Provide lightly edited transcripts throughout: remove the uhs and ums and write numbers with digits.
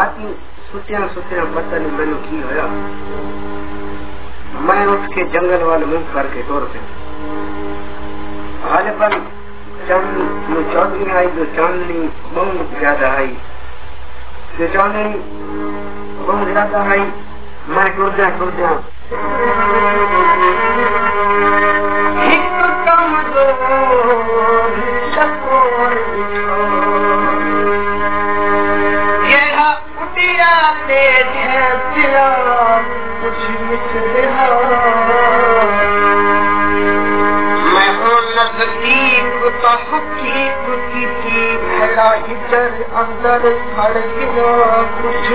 राती सुत्या सुत्या पता नहीं मैनू की होया, मैं उठ के जंगल वाले मुंह करके तोड़ पे हाले पर चौधरी आई जो चांदनी बहुत ज्यादा आई, जो चांदनी बहुत ज्यादा आई, मैं टूट जा मैं हूँ नजदीक तो हकीक की थी भला इधर अंदर सड़ गया कुछ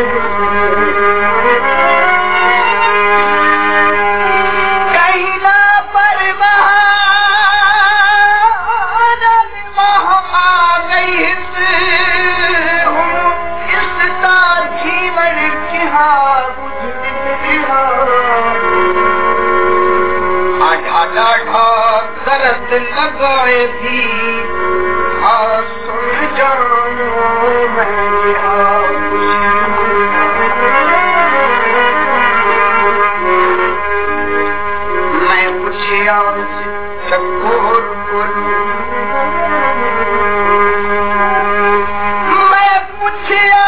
लगाए भी सुन जानो मैं पूछिया चकोर मैं पूछिया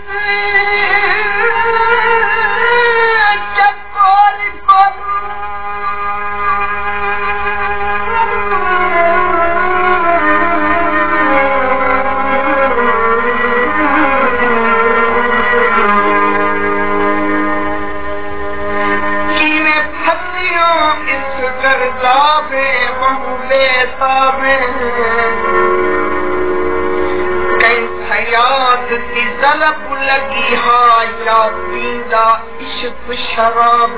तलब लगी हाँ या पीला इश्क शराब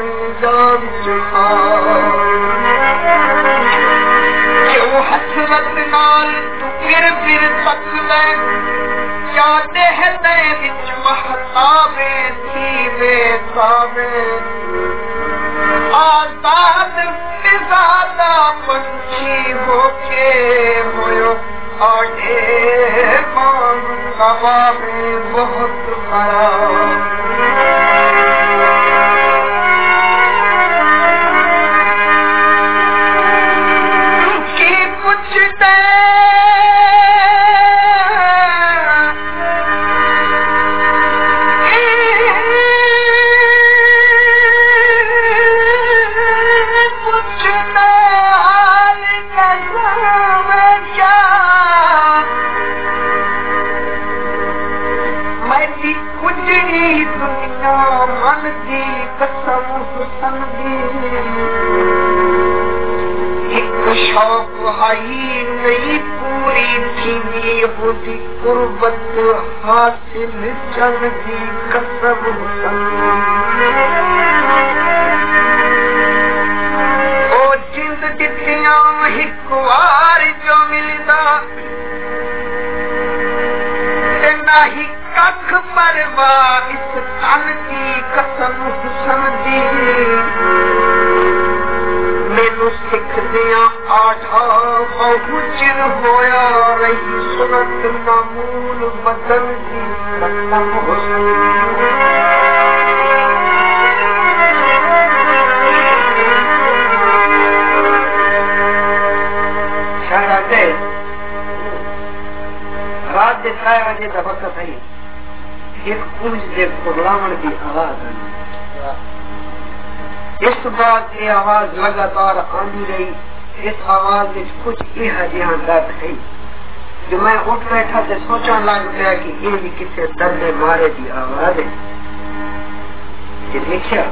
क्यों हसरत नाल तू फिर तक ले क्या दहते विच महताबे थी बेताबे आजाद फिजादा पंछी होके मोयो आगे मांग कवा में बहुत खराब की कुछ दे शौक हाई नहीं पूरी थी होती कुर्बत हासिल चल दी कसम ओ जिंद दिखिया एक बार जो मिलदा ना ही कख परवा इस तन की कसम हुसन दी मैनू सिख दिया आठा बहु चिर होया रही सुनत मामूल बदन की कसम रात के 6 बजे का वक्त है, एक पूंछ से कुर्लावण की आवाज आई। इस बात की आवाज लगातार आती रही। इस आवाज में कुछ यह दर्द है जो मैं उठ बैठा तो सोचा लग गया कि ये भी किसी दर्द मारे की आवाज है। देखिया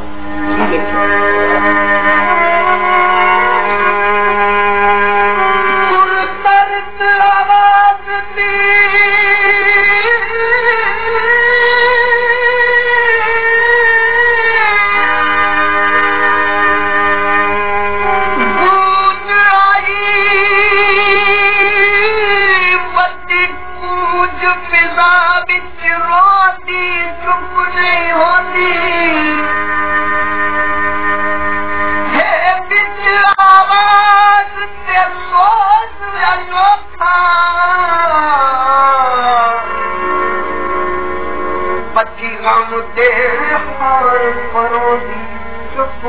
की गम दे हार परोदी चुप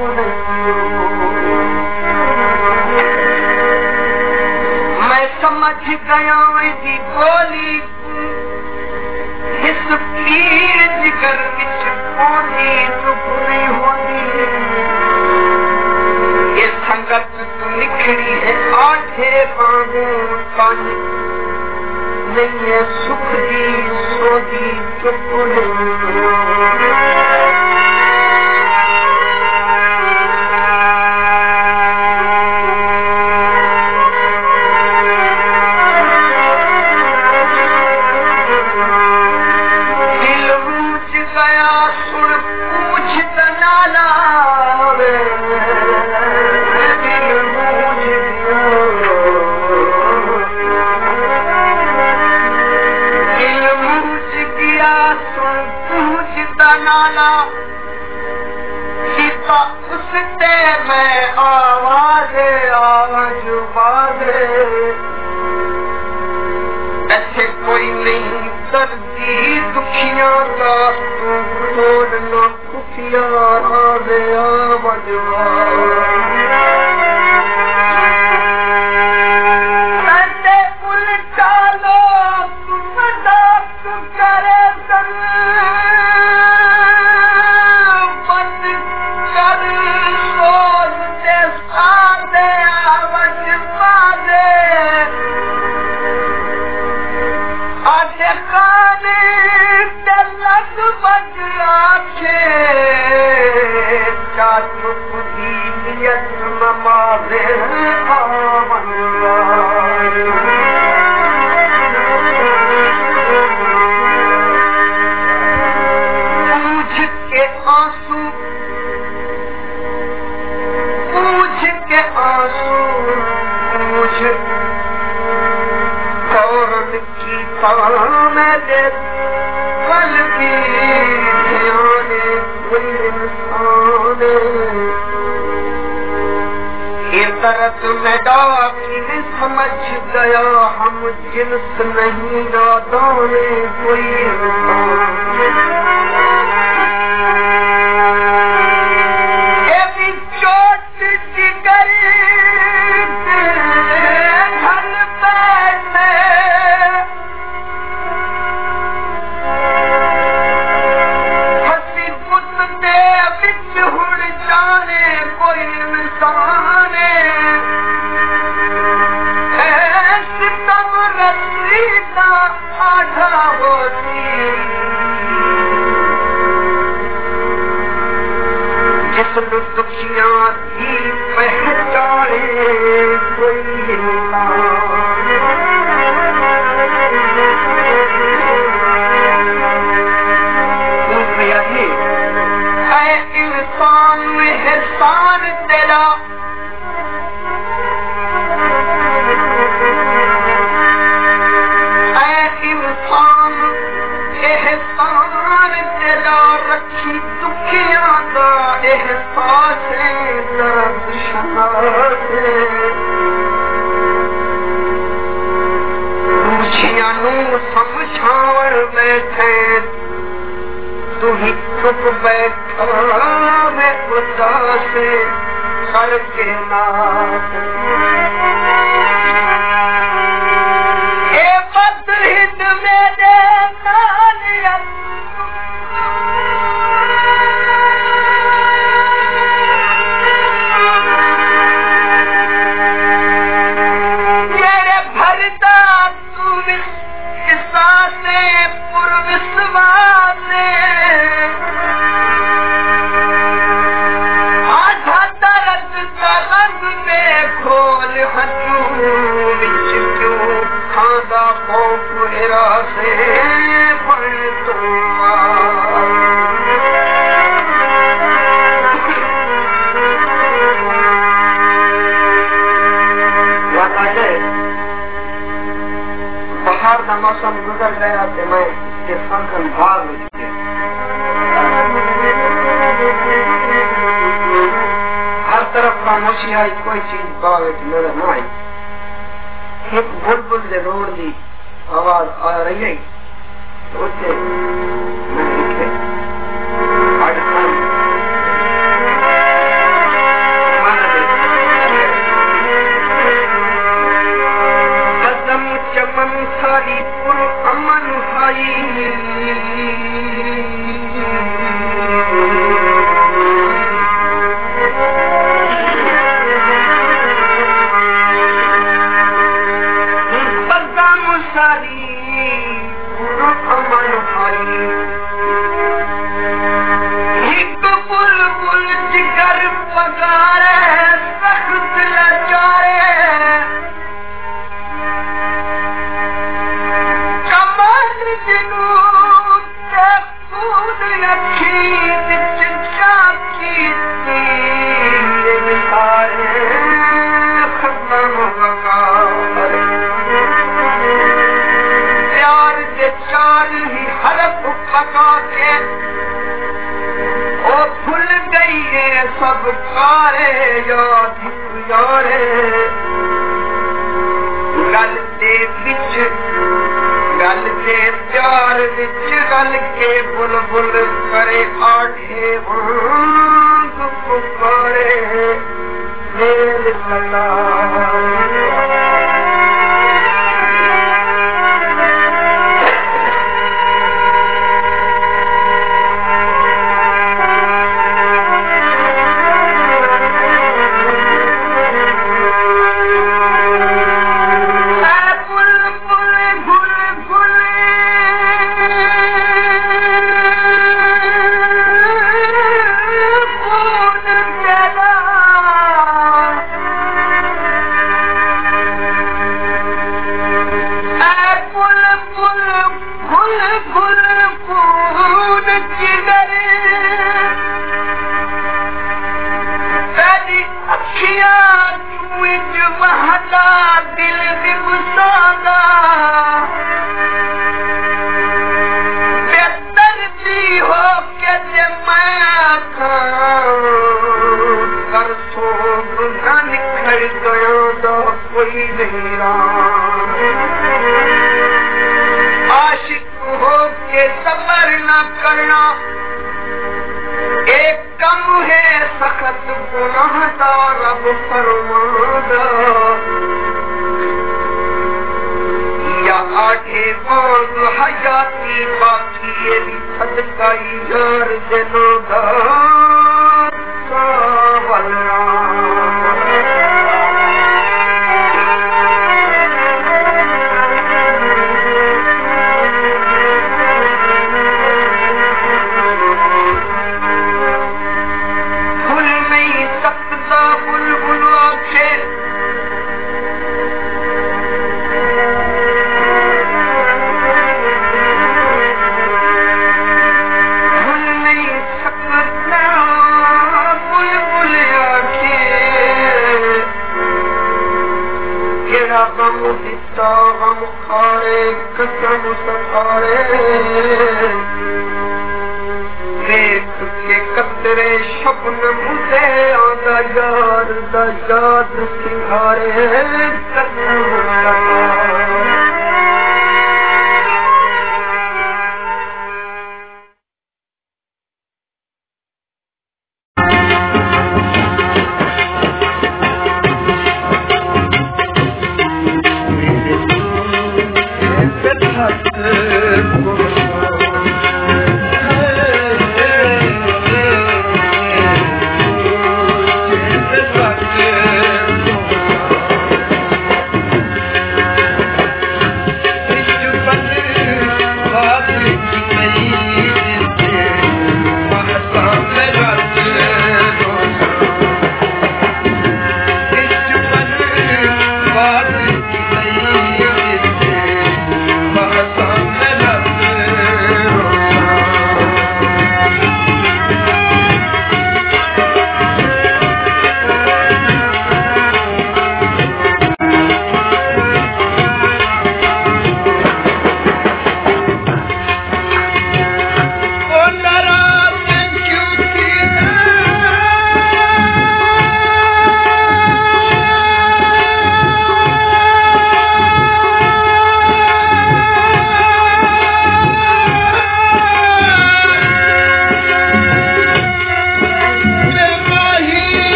मैं समझ गया जी बोली इस पीर जिगर विच पौधी चुप नहीं होती ये संगत तू निखड़ी है आठे बांगू तन नहीं है सुख दी सोदी चुप दिल रूच गया सुन पूछ तनाला सीता उसते मैं आवाज ऐसे कोई नहीं दर्दी दुखियां का छोड़ना खुफिया उल्टा लोग मजाक करे दर्द में डाकिन समझ गया हम जिन्स नहीं नादाने कोई चोट जिगर धन बैठे हसी पुत दे बिच हुड़ जाने कोई इंसान आधा होती जिस दुखियां की पहचाने कोई है इंसान में एहसान तेरा एहसान तेरा रखी दुखियां दा एहसास दर्द शनासे दुखियां नू समझावर बैठे तू ही चुप बैठा मैं उदास करके ना बदहिंद मेरे मौसम गुजर गया तो मैं इसके संकन भाग हर तरफ खामोशी आई कोई चीज बाग नजर न आई एक बुलबुल के रोड की आवाज आ रही है तो उसे मैं सदकाई सब कारे याद यारे गल दे बिच गल दे प्यार बिच गल के बुलबुल करे आठे वांग पुकारे मेल सदा आशिक हो के सबर न करना एक कम है सख्त गुनाह का रब फरमादा या आठे बांग हयाती बाकी ये भी सदका यार जनोदा गम खारे कसम सतारे देख के कतरे शबनम से आंदा यार दा याद सिंगारे कसम सतारे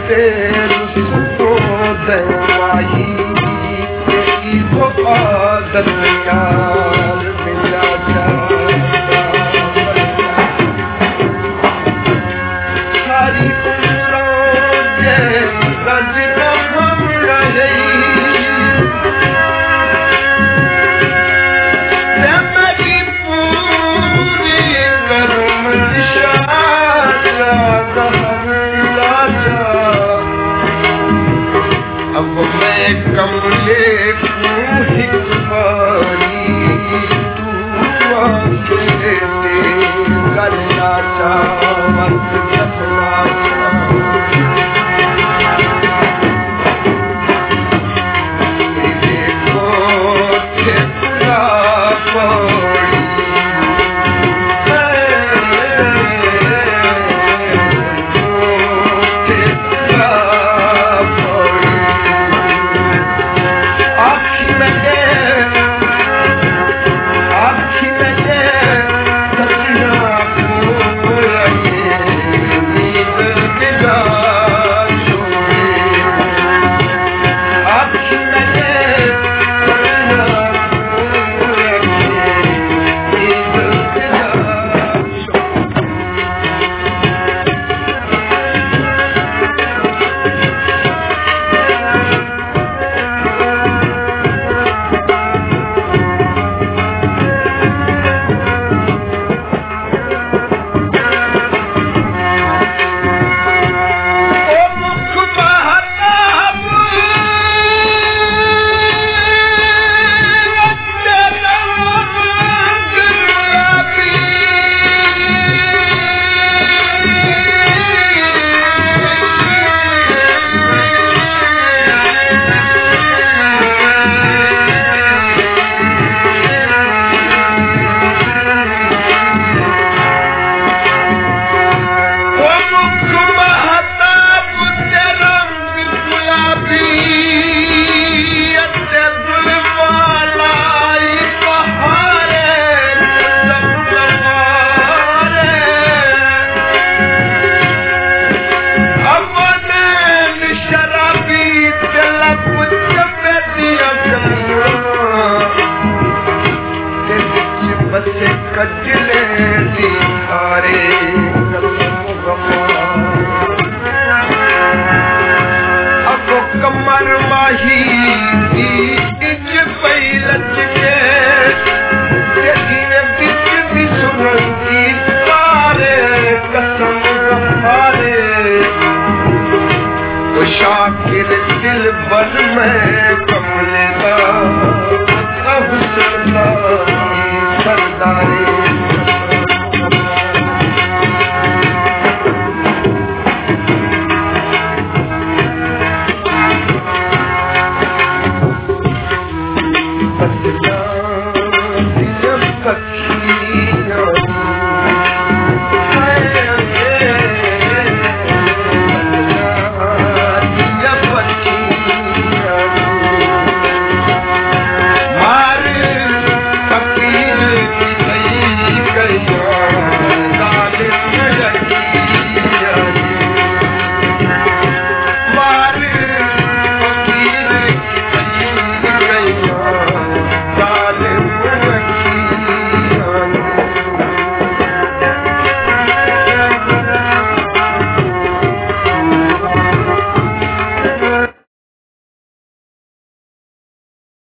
शाकिर दिल बन